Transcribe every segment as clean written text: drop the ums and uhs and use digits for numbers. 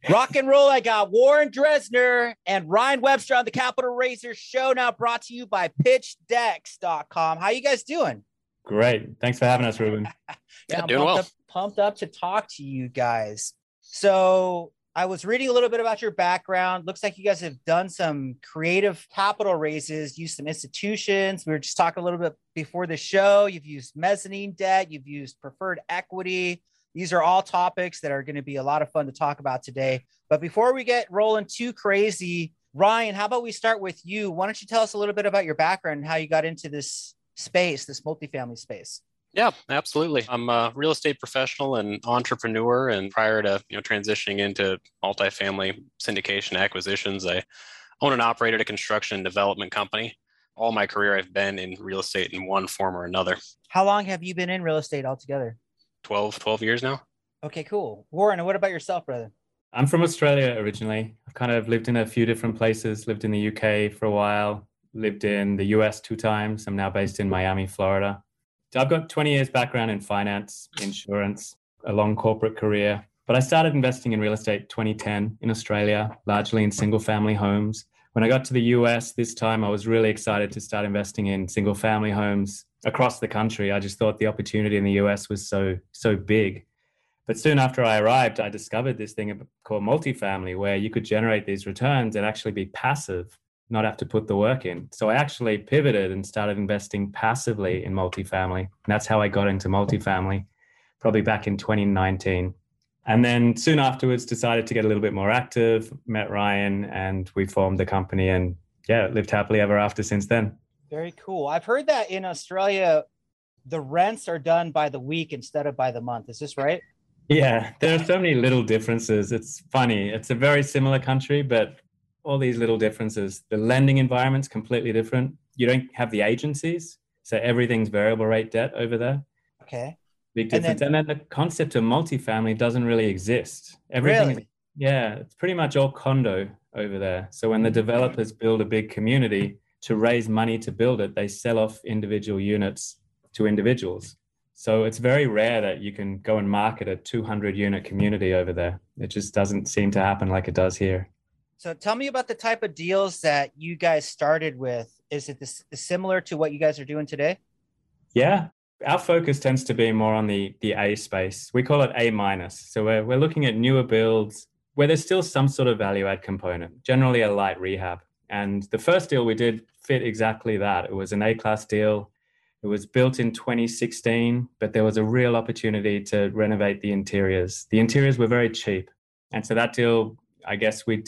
Rock and roll. I got Warren Dresner and Ryan Webster on the Capital Raisers show, now brought to you by pitchdex.com. How you guys doing? Great. Thanks for having us, Ruben. Yeah, I'm doing well. Pumped up to talk to you guys. So I was reading a little bit about your background. Looks like you guys have done some creative capital raises, used some institutions. We were just talking a little bit before the show. You've used mezzanine debt. You've used preferred equity. These are all topics that are going to be a lot of fun to talk about today. But before we get rolling too crazy, Ryan, how about we start with you? Why don't you tell us a little bit about your background and how you got into this space, this multifamily space? Yeah, absolutely. I'm a real estate professional and entrepreneur. And prior to transitioning into multifamily syndication acquisitions, I own and operated a construction and development company. All my career, I've been in real estate in one form or another. How long have you been in real estate altogether? 12 years now. Okay, cool. Warren, and what about yourself, brother? I'm from Australia originally. I've kind of lived in a few different places, lived in the UK for a while, lived in the US 2 times. I'm now based in Miami, Florida. So I've got 20 years background in finance, insurance, a long corporate career. But I started investing in real estate 2010 in Australia, largely in single family homes. When I got to the US this time, I was really excited to start investing in single family homes across the country. I just thought the opportunity in the US was so big. But soon after I arrived, I discovered this thing called multifamily, where you could generate these returns and actually be passive, not have to put the work in. So I actually pivoted and started investing passively in multifamily. And that's how I got into multifamily, probably back in 2019. And then soon afterwards, decided to get a little bit more active, met Ryan, and we formed the company, and lived happily ever after since then. Very cool. I've heard that in Australia, the rents are done by the week instead of by the month. Is this right? Yeah, there are so many little differences. It's funny. It's a very similar country, but all these little differences. The lending environment's completely different. You don't have the agencies, so everything's variable rate debt over there. Okay. Big difference. And then the concept of multifamily doesn't really exist. Really? It's pretty much all condo over there. So when the developers build a big community to raise money to build it, they sell off individual units to individuals. So it's very rare that you can go and market a 200 unit community over there. It just doesn't seem to happen like it does here. So tell me about the type of deals that you guys started with. Is it similar to what you guys are doing today? Yeah, our focus tends to be more on the A space. We call it A minus. So we're looking at newer builds where there's still some sort of value add component, generally a light rehab. And the first deal we did fit exactly that. It was an A-class deal. It was built in 2016, but there was a real opportunity to renovate the interiors. The interiors were very cheap. And so that deal, I guess we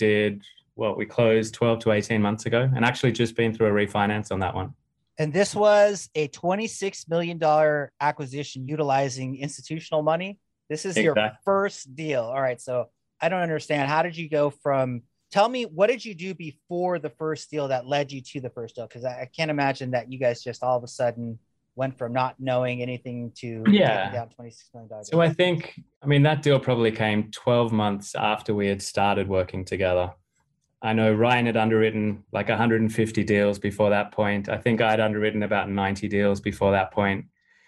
closed 12 to 18 months ago, and actually just been through a refinance on that one. And this was a $26 million acquisition utilizing institutional money. This is your first deal. All right. So I don't understand. How did you go from, tell me, what did you do before the first deal that led you to the first deal? Because I can't imagine that you guys just all of a sudden went from not knowing anything to taking down $26 million. So I think, that deal probably came 12 months after we had started working together. I know Ryan had underwritten like 150 deals before that point. I think I'd underwritten about 90 deals before that point.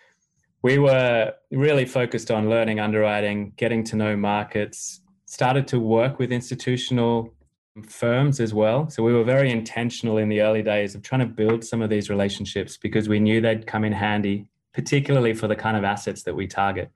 We were really focused on learning underwriting, getting to know markets, started to work with institutional firms as well. So we were very intentional in the early days of trying to build some of these relationships because we knew they'd come in handy, particularly for the kind of assets that we target.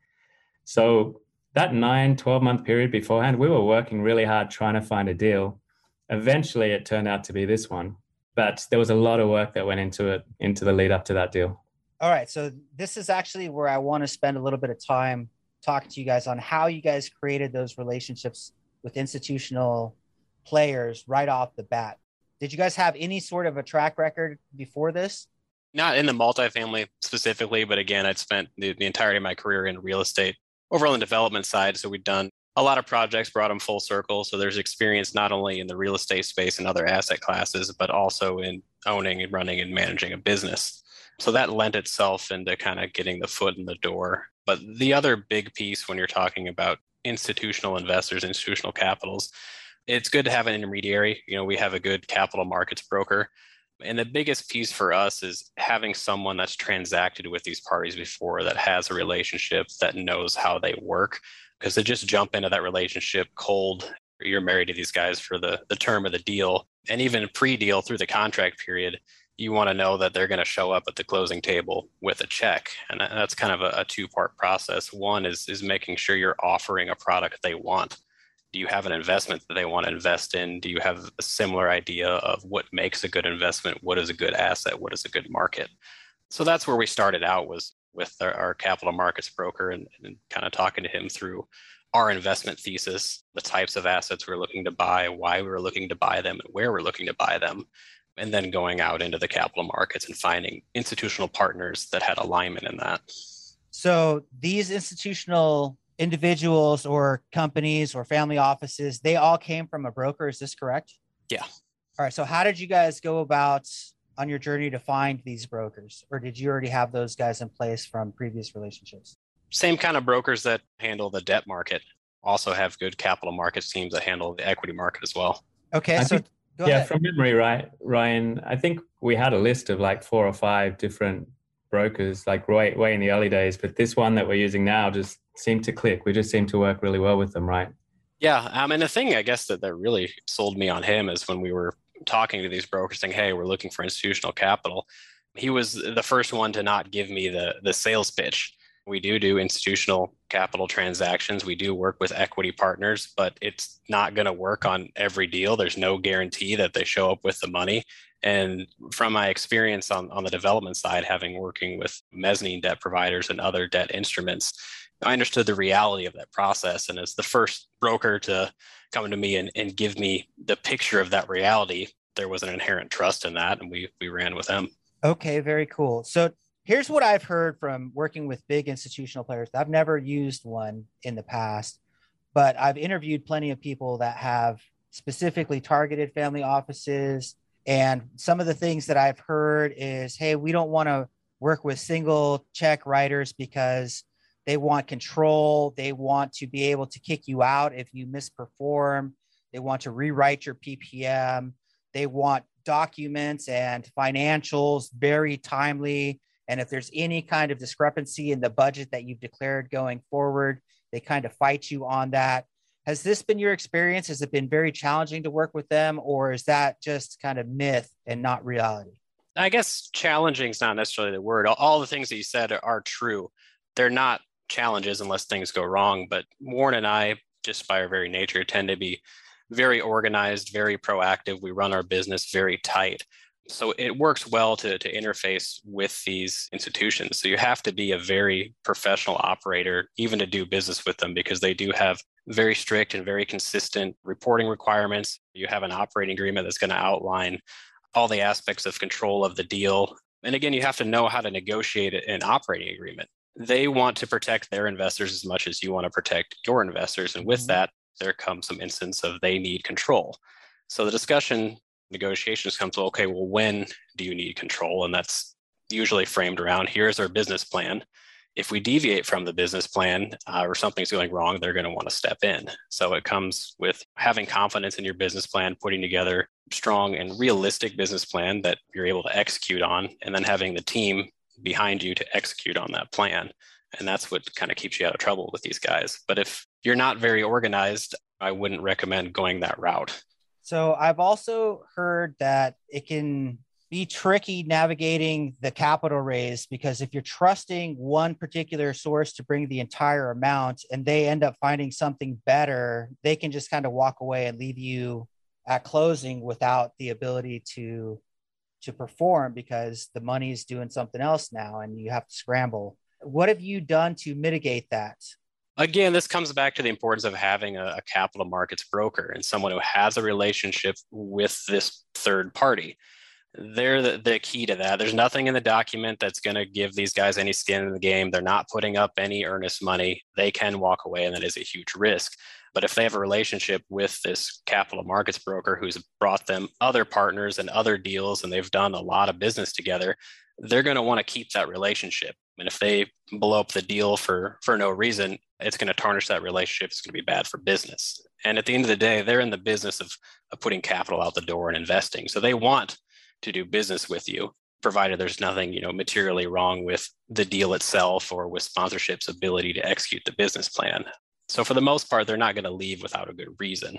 So that 12-month period beforehand, we were working really hard trying to find a deal. Eventually, it turned out to be this one, but there was a lot of work that went into it, into the lead up to that deal. All right. So this is actually where I want to spend a little bit of time talking to you guys on how you guys created those relationships with institutional players right off the bat. Did you guys have any sort of a track record before this? Not in the multifamily specifically, but again, I'd spent the entirety of my career in real estate, overall on the development side. So we've done a lot of projects, brought them full circle. So there's experience not only in the real estate space and other asset classes, but also in owning and running and managing a business. So that lent itself into kind of getting the foot in the door. But the other big piece when you're talking about institutional investors, institutional capitals, it's good to have an intermediary. We have a good capital markets broker. And the biggest piece for us is having someone that's transacted with these parties before, that has a relationship, that knows how they work. Because to just jump into that relationship cold, you're married to these guys for the term of the deal. And even pre-deal through the contract period, you want to know that they're going to show up at the closing table with a check. And that's kind of a two-part process. One is making sure you're offering a product they want. Do you have an investment that they want to invest in? Do you have a similar idea of what makes a good investment? What is a good asset? What is a good market? So that's where we started out, was with our capital markets broker and kind of talking to him through our investment thesis, the types of assets we're looking to buy, why we were looking to buy them, and where we're looking to buy them. And then going out into the capital markets and finding institutional partners that had alignment in that. So these institutional individuals or companies or family offices, they all came from a broker. Is this correct? Yeah. All right. So how did you guys go about on your journey to find these brokers? Or did you already have those guys in place from previous relationships? Same kind of brokers that handle the debt market also have good capital markets teams that handle the equity market as well. Okay. Go ahead. From memory, right, Ryan, I think we had a list of like 4 or 5 different brokers, like way in the early days, but this one that we're using now just seemed to click. We just seemed to work really well with them, right? Yeah. And the thing, I guess, that really sold me on him is when we were talking to these brokers saying, hey, we're looking for institutional capital. He was the first one to not give me the sales pitch. We do institutional capital transactions. We do work with equity partners, but it's not going to work on every deal. There's no guarantee that they show up with the money. And from my experience on the development side, having working with mezzanine debt providers and other debt instruments, I understood the reality of that process. And as the first broker to come to me and give me the picture of that reality, there was an inherent trust in that. And we ran with them. Okay, very cool. So here's what I've heard from working with big institutional players. I've never used one in the past, but I've interviewed plenty of people that have specifically targeted family offices. And some of the things that I've heard is, hey, we don't want to work with single check writers because they want control. They want to be able to kick you out if you misperform. They want to rewrite your PPM. They want documents and financials very timely. And if there's any kind of discrepancy in the budget that you've declared going forward, they kind of fight you on that. Has this been your experience? Has it been very challenging to work with them, or is that just kind of myth and not reality? I guess challenging is not necessarily the word. All the things that you said are true. They're not challenges unless things go wrong. But Warren and I, just by our very nature, tend to be very organized, very proactive. We run our business very tight. So it works well to interface with these institutions. So you have to be a very professional operator, even to do business with them, because they do have very strict and very consistent reporting requirements. You have an operating agreement that's going to outline all the aspects of control of the deal. And again, you have to know how to negotiate an operating agreement. They want to protect their investors as much as you want to protect your investors. And with that, there comes some instance of they need control. So the discussion, negotiations comes to, okay, well, when do you need control? And that's usually framed around, here's our business plan. If we deviate from the business plan or something's going wrong, they're going to want to step in. So it comes with having confidence in your business plan, putting together strong and realistic business plan that you're able to execute on, and then having the team behind you to execute on that plan. And that's what kind of keeps you out of trouble with these guys. But if you're not very organized, I wouldn't recommend going that route. So I've also heard that it can be tricky navigating the capital raise, because if you're trusting one particular source to bring the entire amount and they end up finding something better, they can just kind of walk away and leave you at closing without the ability to perform because the money's doing something else now and you have to scramble. What have you done to mitigate that? Again, this comes back to the importance of having a capital markets broker and someone who has a relationship with this third party. They're the key to that. There's nothing in the document that's going to give these guys any skin in the game. They're not putting up any earnest money. They can walk away, and that is a huge risk. But if they have a relationship with this capital markets broker who's brought them other partners and other deals, and they've done a lot of business together, they're going to want to keep that relationship. And if they blow up the deal for no reason, it's going to tarnish that relationship. It's going to be bad for business. And at the end of the day, they're in the business of putting capital out the door and investing. So they want to do business with you, provided there's nothing, materially wrong with the deal itself or with sponsorship's ability to execute the business plan. So for the most part, they're not going to leave without a good reason.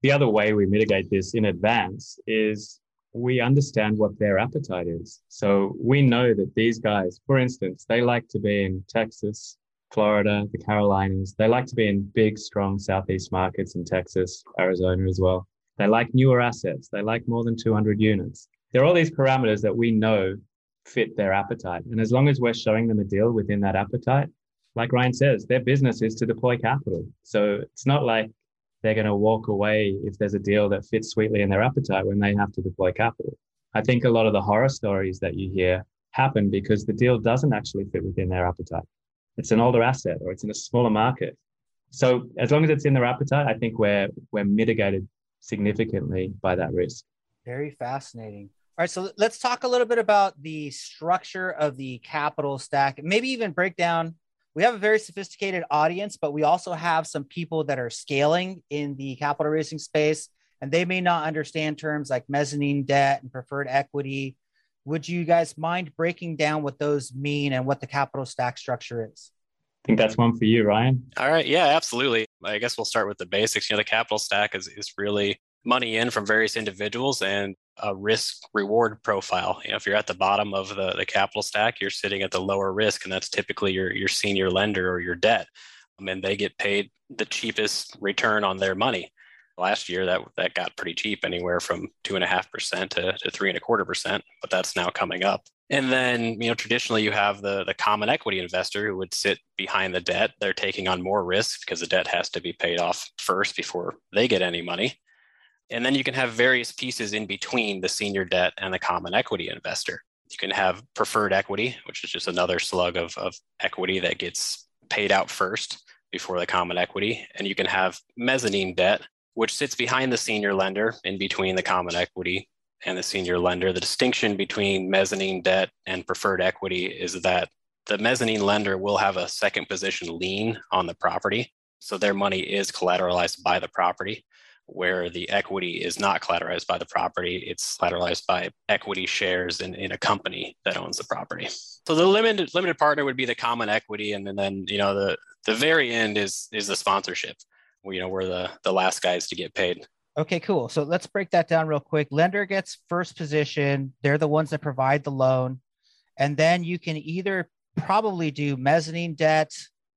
The other way we mitigate this in advance is we understand what their appetite is. So we know that these guys, for instance, they like to be in Texas, Florida, the Carolinas. They like to be in big, strong Southeast markets in Texas, Arizona as well. They like newer assets. They like more than 200 units. There are all these parameters that we know fit their appetite. And as long as we're showing them a deal within that appetite, like Ryan says, their business is to deploy capital. So it's not like they're going to walk away if there's a deal that fits sweetly in their appetite when they have to deploy capital. I think a lot of the horror stories that you hear happen because the deal doesn't actually fit within their appetite. It's an older asset or it's in a smaller market. So as long as it's in their appetite, I think we're mitigated significantly by that risk. Very fascinating. All right, so let's talk a little bit about the structure of the capital stack, maybe even break down. We have a very sophisticated audience, but we also have some people that are scaling in the capital raising space, and they may not understand terms like mezzanine debt and preferred equity. Would you guys mind breaking down what those mean and what the capital stack structure is? I think that's one for you, Ryan. All right. Yeah, absolutely. I guess we'll start with the basics. The capital stack is really money in from various individuals and a risk reward profile. If you're at the bottom of the capital stack, you're sitting at the lower risk, and that's typically your senior lender or your debt. And they get paid the cheapest return on their money. Last year, that got pretty cheap, anywhere from 2.5% to 3.25%, but that's now coming up. And then, traditionally you have the common equity investor who would sit behind the debt. They're taking on more risk because the debt has to be paid off first before they get any money. And then you can have various pieces in between the senior debt and the common equity investor. You can have preferred equity, which is just another slug of equity that gets paid out first before the common equity. And you can have mezzanine debt, which sits behind the senior lender in between the common equity and the senior lender. The distinction between mezzanine debt and preferred equity is that the mezzanine lender will have a second position lien on the property. So their money is collateralized by the property, where the equity is not collateralized by the property. It's collateralized by equity shares in a company that owns the property. So the limited partner would be the common equity. And then the very end is the sponsorship. We're the last guys to get paid. Okay, cool. So let's break that down real quick. Lender gets first position. They're the ones that provide the loan. And then you can either probably do mezzanine debt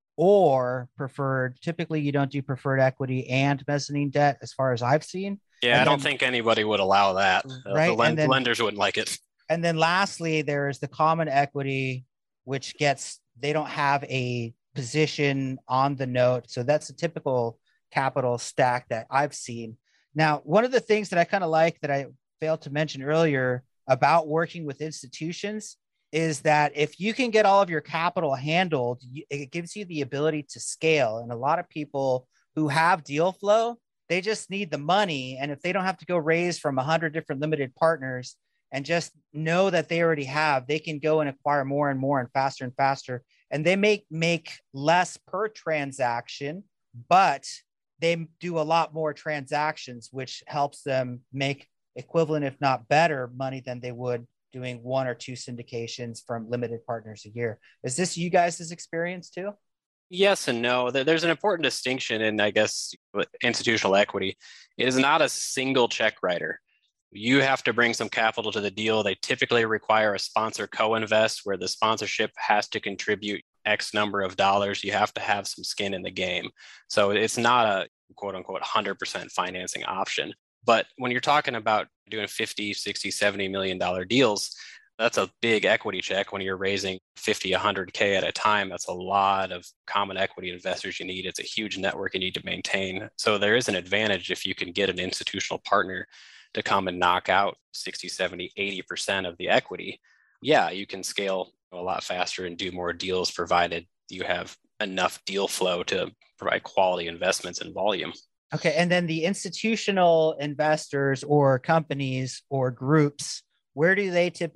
or preferred. Typically, you don't do preferred equity and mezzanine debt, as far as I've seen. Yeah, I don't think anybody would allow that. Right? The lenders wouldn't like it. And then lastly, there is the common equity, which they don't have a position on the note. So that's a typical capital stack that I've seen. Now, one of the things that I kind of like that I failed to mention earlier about working with institutions is that if you can get all of your capital handled, it gives you the ability to scale. And a lot of people who have deal flow, they just need the money. And if they don't have to go raise from 100 different limited partners and just know that they already have, they can go and acquire more and more and faster. And they make less per transaction, but they do a lot more transactions, which helps them make equivalent, if not better, money than they would doing one or two syndications from limited partners a year. Is this you guys' experience too? Yes and no. There's an important distinction in, I guess, institutional equity. It is not a single check writer. You have to bring some capital to the deal. They typically require a sponsor co-invest where the sponsorship has to contribute X number of dollars. You have to have some skin in the game. So it's not a quote unquote 100% financing option. But when you're talking about doing 50, 60, $70 million deals, that's a big equity check. When you're raising 50, 100K at a time, that's a lot of common equity investors you need. It's a huge network you need to maintain. So there is an advantage if you can get an institutional partner to come and knock out 60, 70, 80% of the equity. Yeah, you can scale a lot faster and do more deals provided you have enough deal flow to provide quality investments and volume. Okay. And then the institutional investors or companies or groups, where do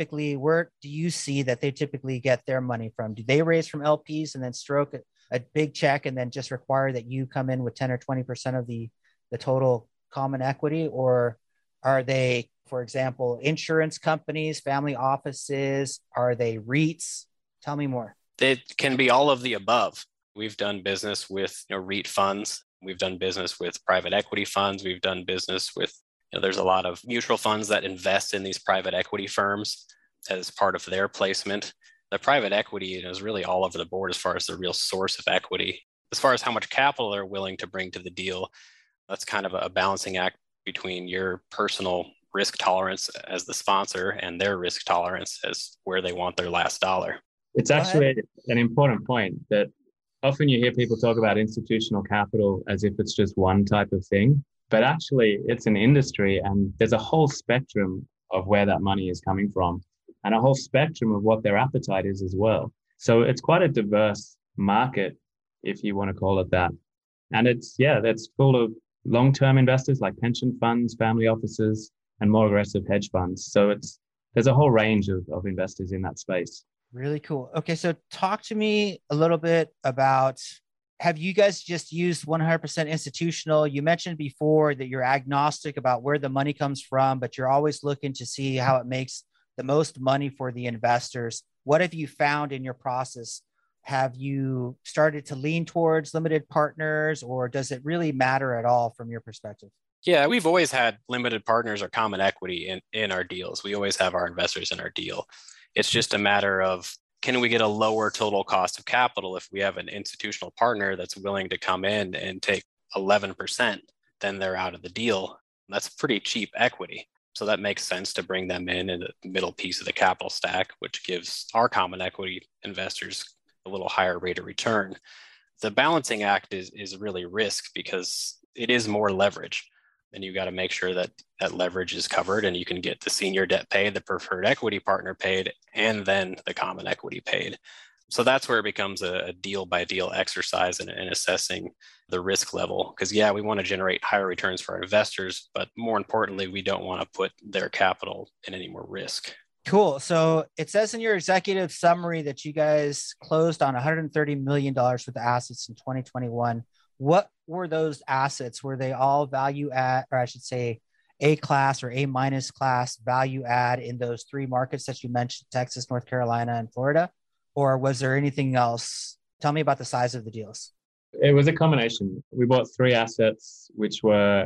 you see that they typically get their money from? Do they raise from LPs and then stroke a big check and then just require that you come in with 10 or 20% of the total common equity? Or are they, for example, insurance companies, family offices? Are they REITs? Tell me more. It can be all of the above. We've done business with REIT funds. We've done business with private equity funds. We've done business with, there's a lot of mutual funds that invest in these private equity firms as part of their placement. The private equity is really all over the board as far as the real source of equity. As far as how much capital they're willing to bring to the deal, that's kind of a balancing act between your personal risk tolerance as the sponsor and their risk tolerance as where they want their last dollar. It's actually an important point that often you hear people talk about institutional capital as if it's just one type of thing, but actually it's an industry and there's a whole spectrum of where that money is coming from and a whole spectrum of what their appetite is as well. So it's quite a diverse market, if you want to call it that. And that's full of long-term investors like pension funds, family offices, and more aggressive hedge funds. So there's a whole range of investors in that space. Really cool. Okay, so talk to me a little bit about, have you guys just used 100% institutional? You mentioned before that you're agnostic about where the money comes from, but you're always looking to see how it makes the most money for the investors. What have you found in your process? Have you started to lean towards limited partners, or does it really matter at all from your perspective? Yeah, we've always had limited partners or common equity in our deals. We always have our investors in our deal. It's just a matter of, can we get a lower total cost of capital if we have an institutional partner that's willing to come in and take 11%, then they're out of the deal. That's pretty cheap equity. So that makes sense to bring them in the middle piece of the capital stack, which gives our common equity investors a little higher rate of return. The balancing act is really risk because it is more leverage. And you got to make sure that that leverage is covered and you can get the senior debt paid, the preferred equity partner paid, and then the common equity paid. So that's where it becomes a deal by deal exercise in assessing the risk level. Because we want to generate higher returns for our investors, but more importantly, we don't want to put their capital in any more risk. Cool. So it says in your executive summary that you guys closed on $130 million worth of assets in 2021. What were those assets? Were they all value add, or I should say A class or A minus class value add in those three markets that you mentioned, Texas, North Carolina, and Florida? Or was there anything else? Tell me about the size of the deals. It was a combination. We bought three assets, which were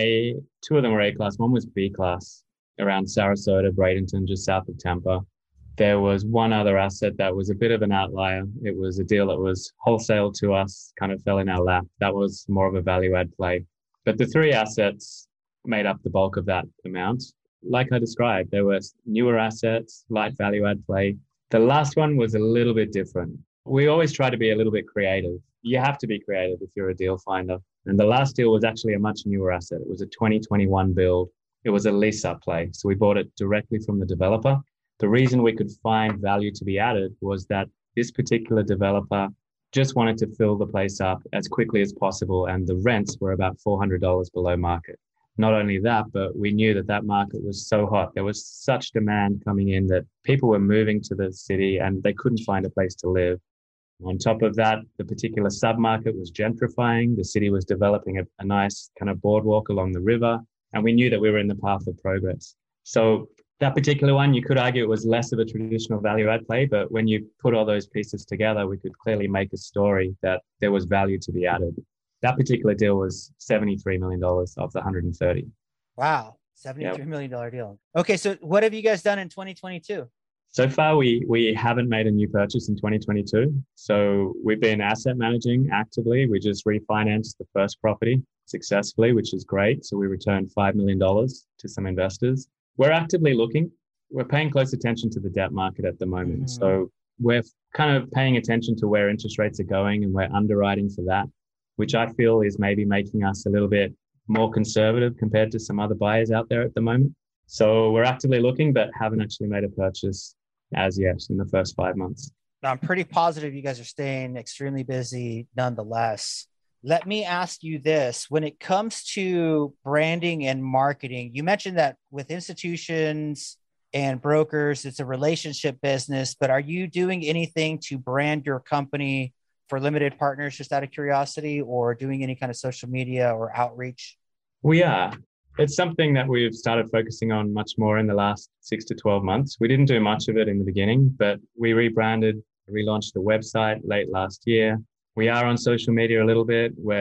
two of them were A class, one was B class around Sarasota, Bradenton, just south of Tampa. There was one other asset that was a bit of an outlier. It was a deal that was wholesale to us, kind of fell in our lap. That was more of a value add play. But the three assets made up the bulk of that amount. Like I described, there were newer assets, light value add play. The last one was a little bit different. We always try to be a little bit creative. You have to be creative if you're a deal finder. And the last deal was actually a much newer asset. It was a 2021 build. It was a lease-up play. So we bought it directly from the developer. The reason we could find value to be added was that this particular developer just wanted to fill the place up as quickly as possible. And the rents were about $400 below market. Not only that, but we knew that market was so hot. There was such demand coming in that people were moving to the city and they couldn't find a place to live. On top of that, the particular submarket was gentrifying. The city was developing a nice kind of boardwalk along the river. And we knew that we were in the path of progress. So that particular one, you could argue it was less of a traditional value add play, but when you put all those pieces together, we could clearly make a story that there was value to be added. That particular deal was $73 million of the 130. Wow, $73 million deal. Okay, so what have you guys done in 2022? So far, we haven't made a new purchase in 2022. So we've been asset managing actively. We just refinanced the first property successfully, which is great. So we returned $5 million to some investors. We're actively looking. We're paying close attention to the debt market at the moment. Mm-hmm. So we're kind of paying attention to where interest rates are going and we're underwriting for that, which I feel is maybe making us a little bit more conservative compared to some other buyers out there at the moment. So we're actively looking, but haven't actually made a purchase as yet in the first 5 months. I'm pretty positive you guys are staying extremely busy nonetheless. Let me ask you this. When it comes to branding and marketing, you mentioned that with institutions and brokers, it's a relationship business, but are you doing anything to brand your company for limited partners, just out of curiosity, or doing any kind of social media or outreach? We are. It's something that we've started focusing on much more in the last 6 to 12 months. We didn't do much of it in the beginning, but we rebranded, relaunched the website late last year. We are on social media a little bit. We're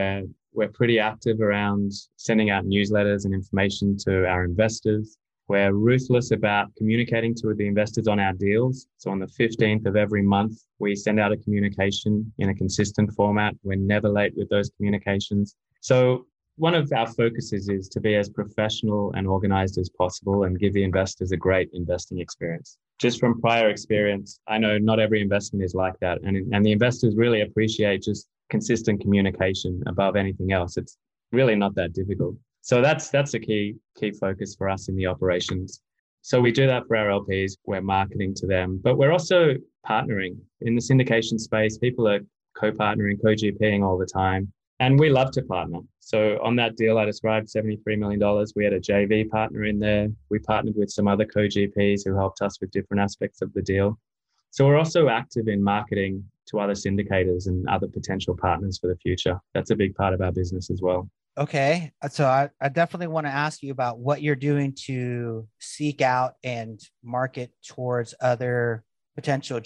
We're pretty active around sending out newsletters and information to our investors. We're ruthless about communicating to the investors on our deals. So on the 15th of every month, we send out a communication in a consistent format. We're never late with those communications. So one of our focuses is to be as professional and organized as possible and give the investors a great investing experience. Just from prior experience, I know not every investment is like that. And the investors really appreciate just consistent communication above anything else. It's really not that difficult. So that's a key focus for us in the operations. So we do that for our LPs. We're marketing to them, but we're also partnering in the syndication space. People are co-partnering, co-GPing all the time. And we love to partner. So on that deal I described, $73 million, we had a JV partner in there. We partnered with some other co-GPs who helped us with different aspects of the deal. So we're also active in marketing to other syndicators and other potential partners for the future. That's a big part of our business as well. Okay. So I definitely want to ask you about what you're doing to seek out and market towards other potential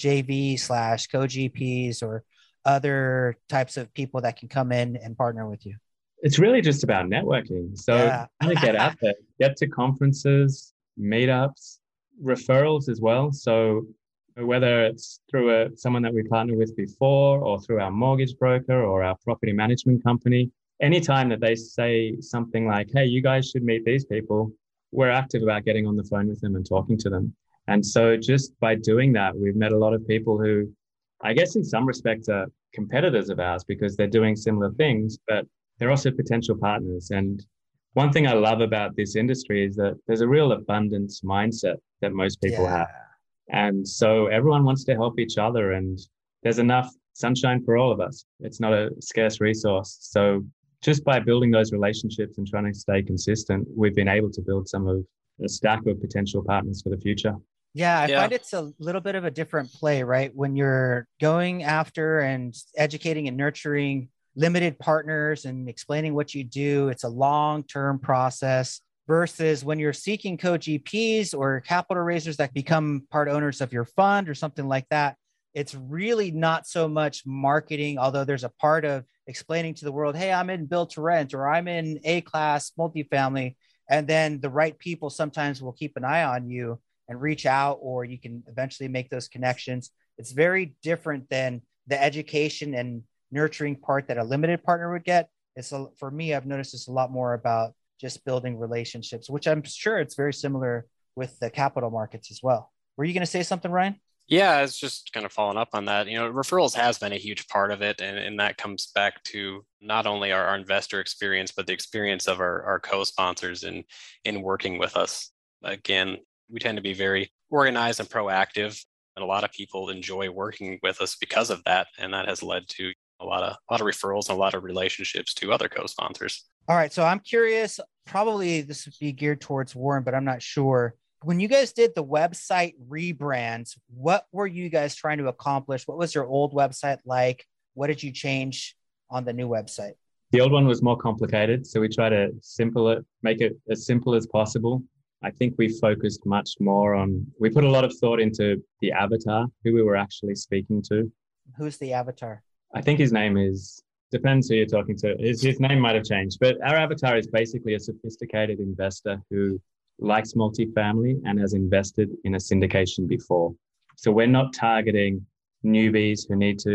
JV/co-GPs or other types of people that can come in and partner with you. It's really just about networking. So kind of get out there, get to conferences, meetups, referrals as well. So whether it's through someone that we partnered with before or through our mortgage broker or our property management company, anytime that they say something like, hey, you guys should meet these people, we're active about getting on the phone with them and talking to them. And so just by doing that, we've met a lot of people who, I guess in some respects, are competitors of ours because they're doing similar things, but they're also potential partners. And one thing I love about this industry is that there's a real abundance mindset that most people have. And so everyone wants to help each other and there's enough sunshine for all of us. It's not a scarce resource. So just by building those relationships and trying to stay consistent, we've been able to build some of a stack of potential partners for the future. Yeah, I find it's a little bit of a different play, right? When you're going after and educating and nurturing limited partners and explaining what you do, it's a long-term process versus when you're seeking co-GPs or capital raisers that become part owners of your fund or something like that. It's really not so much marketing, although there's a part of explaining to the world, hey, I'm in build to rent or I'm in A-class multifamily. And then the right people sometimes will keep an eye on you and reach out, or you can eventually make those connections. It's very different than the education and nurturing part that a limited partner would get. For me, I've noticed it's a lot more about just building relationships, which I'm sure it's very similar with the capital markets as well. Were you going to say something, Ryan? Yeah, it's just kind of following up on that. Referrals has been a huge part of it. And that comes back to not only our investor experience, but the experience of our co-sponsors in working with us. Again, we tend to be very organized and proactive. And a lot of people enjoy working with us because of that. And that has led to a lot of referrals and a lot of relationships to other co-sponsors. All right. So I'm curious, probably this would be geared towards Warren, but I'm not sure. When you guys did the website rebrands, what were you guys trying to accomplish? What was your old website like? What did you change on the new website? The old one was more complicated. So we try to make it as simple as possible. I think we focused much more we put a lot of thought into the avatar, who we were actually speaking to. Who's the avatar? I think his name depends who you're talking to. His name might have changed, but our avatar is basically a sophisticated investor who likes multifamily and has invested in a syndication before. So we're not targeting newbies who need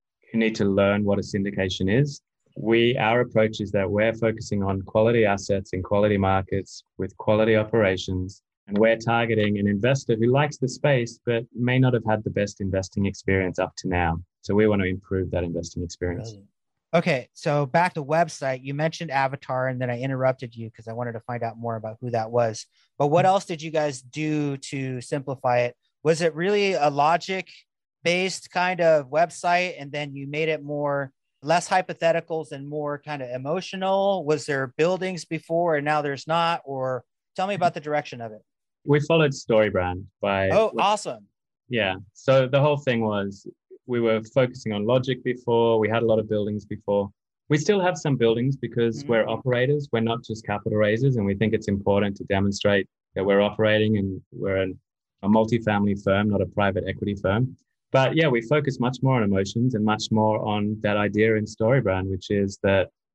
to learn what a syndication is. Our approach is that we're focusing on quality assets in quality markets with quality operations. And we're targeting an investor who likes the space, but may not have had the best investing experience up to now. So we want to improve that investing experience. Brilliant. Okay. So back to the website, you mentioned avatar and then I interrupted you because I wanted to find out more about who that was. But what else did you guys do to simplify it? Was it really a logic based kind of website? And then you made it less hypotheticals and more kind of emotional? Was there buildings before and now there's not? Or tell me about the direction of it. We followed StoryBrand Awesome. Yeah. So the whole thing was we were focusing on logic before. We had a lot of buildings before. We still have some buildings because we're operators. We're not just capital raisers. And we think it's important to demonstrate that we're operating and we're a multifamily firm, not a private equity firm. But yeah, we focus much more on emotions and much more on that idea in StoryBrand, which is that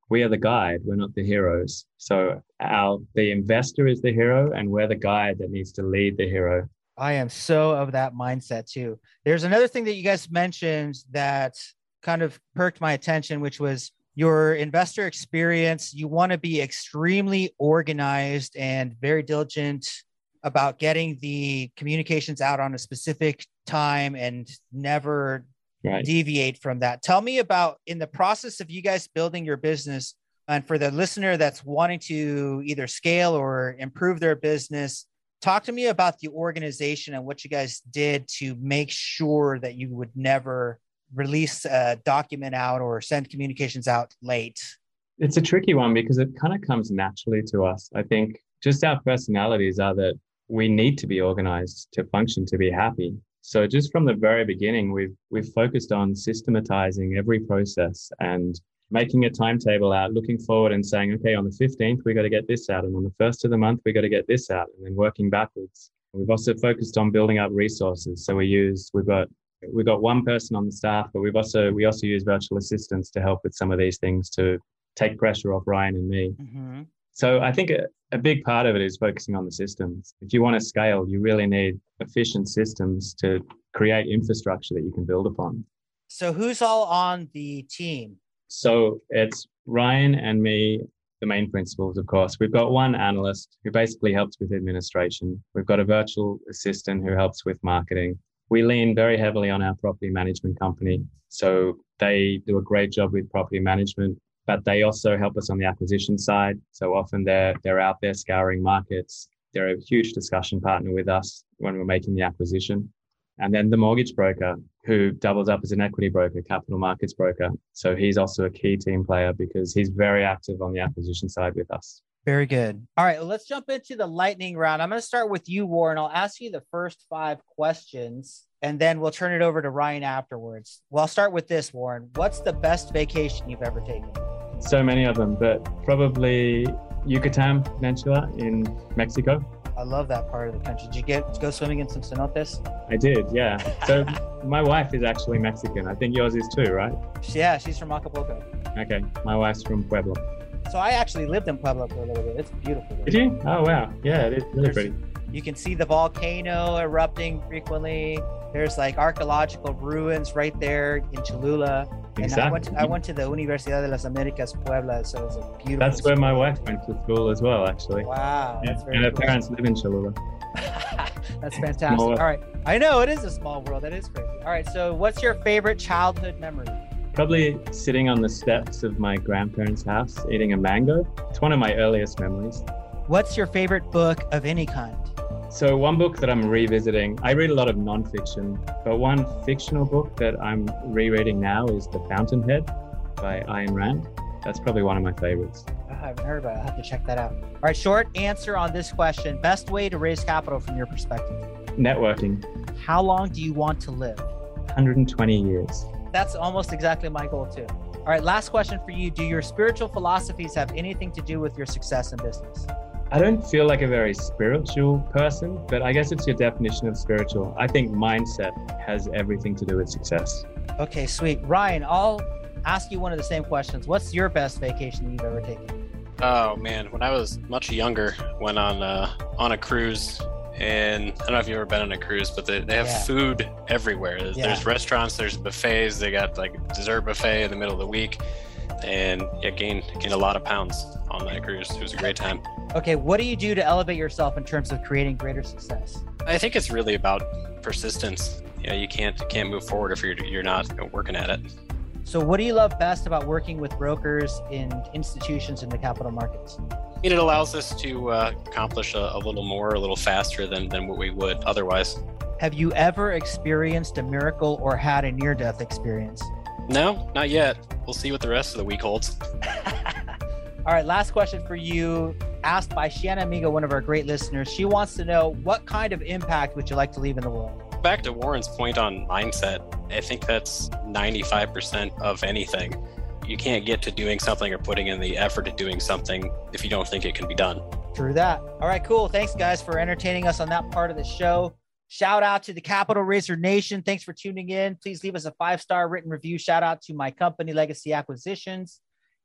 we are the guide, we're not the heroes. So the investor is the hero, and we're the guide that needs to lead the hero. I am so of that mindset too. There's another thing that you guys mentioned that kind of perked my attention, which was your investor experience. You want to be extremely organized and very diligent about getting the communications out on a specific time and never deviate from that. Tell me about, in the process of you guys building your business, and for the listener that's wanting to either scale or improve their business, talk to me about the organization and what you guys did to make sure that you would never release a document out or send communications out late. It's a tricky one because it kind of comes naturally to us. I think just our personalities are that we need to be organized to function, to be happy. So just from the very beginning, we've focused on systematizing every process and making a timetable out, looking forward and saying, okay, on the 15th, we got to get this out. And on the first of the month, we got to get this out, and then working backwards. We've also focused on building up resources. So we've got one person on the staff, but we also use virtual assistants to help with some of these things to take pressure off Ryan and me. Mm-hmm. So I think a big part of it is focusing on the systems. If you want to scale, you really need efficient systems to create infrastructure that you can build upon. So who's all on the team? So it's Ryan and me, the main principals, of course. We've got one analyst who basically helps with administration. We've got a virtual assistant who helps with marketing. We lean very heavily on our property management company. So they do a great job with property management, but they also help us on the acquisition side. So often they're out there scouring markets. They're a huge discussion partner with us when we're making the acquisition. And then the mortgage broker, who doubles up as an equity broker, capital markets broker. So he's also a key team player because he's very active on the acquisition side with us. Very good. All right, let's jump into the lightning round. I'm going to start with you, Warren. I'll ask you the first 5 questions, and then we'll turn it over to Ryan afterwards. Well, I'll start with this, Warren. What's the best vacation you've ever taken? So many of them, but probably Yucatan Peninsula in Mexico. I love that part of the country. Did you go swimming in some cenotes? I did, yeah. So my wife is actually Mexican. I think yours is too, right? Yeah, she's from Acapulco. Okay, my wife's from Puebla. So I actually lived in Puebla for a little bit. It's beautiful. Did you? Oh, wow. Yeah, it is really pretty. You can see the volcano erupting frequently. There's like archaeological ruins right there in Cholula. Exactly. And I went to the Universidad de las Americas Puebla, so it was a beautiful. That's where my wife went to school as well, actually. Wow, that's very and her cool. parents live in Cholula. That's fantastic. All right, I know it is a small world. That is crazy. All right, so what's your favorite childhood memory? Probably sitting on the steps of my grandparents' house eating a mango. It's one of my earliest memories. What's your favorite book of any kind? So one book that I'm revisiting, I read a lot of nonfiction, but one fictional book that I'm rereading now is The Fountainhead by Ayn Rand. That's probably one of my favorites. I haven't heard about it. I'll have to check that out. All right, short answer on this question. Best way to raise capital from your perspective? Networking. How long do you want to live? 120 years. That's almost exactly my goal too. All right, last question for you. Do your spiritual philosophies have anything to do with your success in business? I don't feel like a very spiritual person, but I guess it's your definition of spiritual. I think mindset has everything to do with success. Okay, sweet. Ryan, I'll ask you one of the same questions. What's your best vacation you've ever taken? Oh man, when I was much younger, went on a cruise, and I don't know if you've ever been on a cruise, but they have food everywhere. There's restaurants, there's buffets. They got like a dessert buffet in the middle of the week, and gained a lot of pounds on that cruise. It was a great time. Okay, what do you do to elevate yourself in terms of creating greater success? I think it's really about persistence. You can't move forward if you're not working at it. So what do you love best about working with brokers and institutions in the capital markets? It allows us to accomplish a little more, a little faster than what we would otherwise. Have you ever experienced a miracle or had a near-death experience? No, not yet. We'll see what the rest of the week holds. All right, last question for you, asked by Shiana Amigo, one of our great listeners. She wants to know, what kind of impact would you like to leave in the world? Back to Warren's point on mindset, I think that's 95% of anything. You can't get to doing something or putting in the effort to doing something if you don't think it can be done. True that. All right, cool. Thanks, guys, for entertaining us on that part of the show. Shout out to the Capital Raiser Nation. Thanks for tuning in. Please leave us a 5-star written review. Shout out to my company, Legacy Acquisitions.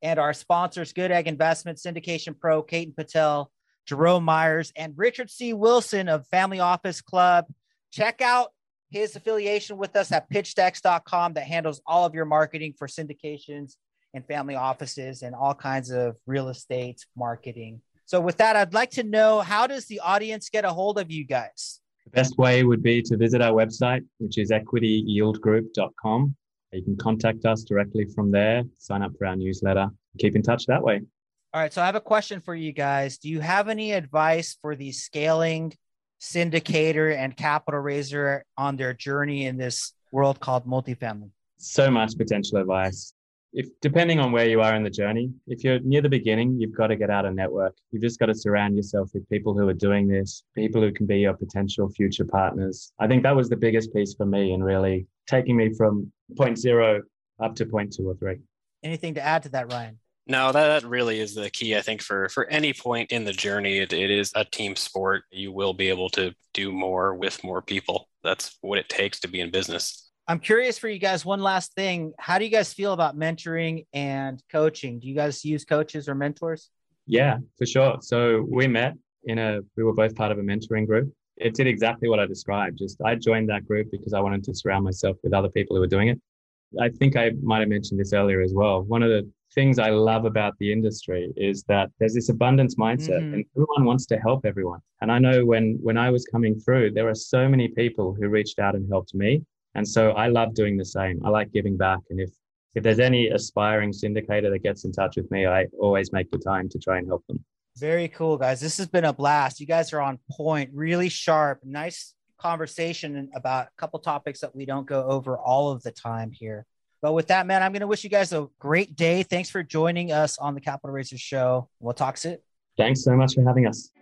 and our sponsors, Good Egg Investments, Syndication Pro, Ketan Patel, Jerome Myers, and Richard C. Wilson of Family Office Club. Check out his affiliation with us at pitchdex.com that handles all of your marketing for syndications and family offices and all kinds of real estate marketing. So with that, I'd like to know, how does the audience get a hold of you guys? The best way would be to visit our website, which is equityyieldgroup.com. You can contact us directly from there, sign up for our newsletter, keep in touch that way. All right. So I have a question for you guys. Do you have any advice for the scaling syndicator and capital raiser on their journey in this world called multifamily? So much potential advice. If depending on where you are in the journey, if you're near the beginning, you've got to get out and network. You've just got to surround yourself with people who are doing this, people who can be your potential future partners. I think that was the biggest piece for me and really taking me from point 0 up to point 2 or 3. Anything to add to that, Ryan? No, that really is the key, I think, for any point in the journey. It is a team sport. You will be able to do more with more people. That's what it takes to be in business. I'm curious for you guys, one last thing. How do you guys feel about mentoring and coaching? Do you guys use coaches or mentors? Yeah, for sure. So we met we were both part of a mentoring group. It did exactly what I described. I joined that group because I wanted to surround myself with other people who were doing it. I think I might have mentioned this earlier as well. One of the things I love about the industry is that there's this abundance mindset and everyone wants to help everyone. And I know when I was coming through, there were so many people who reached out and helped me. And so I love doing the same. I like giving back. And if there's any aspiring syndicator that gets in touch with me, I always make the time to try and help them. Very cool, guys. This has been a blast. You guys are on point, really sharp, nice conversation about a couple topics that we don't go over all of the time here. But with that, man, I'm going to wish you guys a great day. Thanks for joining us on the Capital Raisers Show. We'll talk soon. Thanks so much for having us.